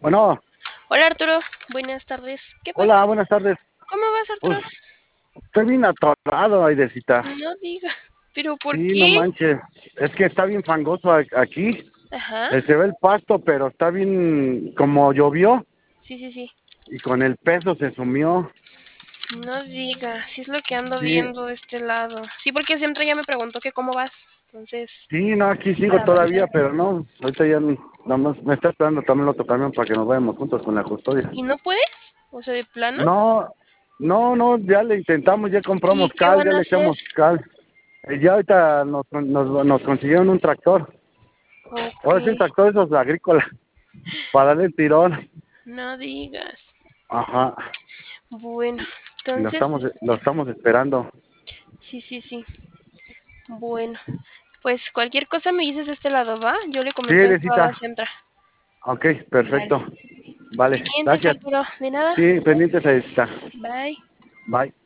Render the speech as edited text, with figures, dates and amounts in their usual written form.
Bueno, Hola Arturo, buenas tardes. ¿Qué pasó? hola, buenas tardes. ¿Cómo vas, Arturo? Pues estoy bien atorado, Airecita. No diga, pero ¿por Sí, no qué? manches. Es que está bien fangoso aquí. Ajá, Se ve el pasto, pero está bien, como llovió sí, sí, sí. y con el peso se sumió. No diga, sí es lo que ando Sí, viendo de este lado. Sí, porque siempre ya me preguntó que cómo vas. Entonces, sí, no, aquí sigo para marchar. todavía, pero no. Ahorita ya nada más me está esperando también el otro camión para que nos vayamos juntos con la custodia. ¿Y no puedes? O sea, de plano. No, no, ya le intentamos, ya ¿Y compramos qué cal, van ya a le hacer? echamos cal. Y ya ahorita nos consiguieron un tractor. Ok, Ahora es un tractor de esos agrícolas para darle el tirón. no digas. Ajá. Bueno, Lo entonces, estamos esperando. sí, sí, sí. Bueno, pues cualquier cosa me dices de este lado, ¿va? Yo le Sí, comento esto a Irecita. Centra. Ok, Vale. perfecto. Vale, Pendientes, gracias. Arturo. De nada. Sí, pendientes, Irecita. Bye. Bye.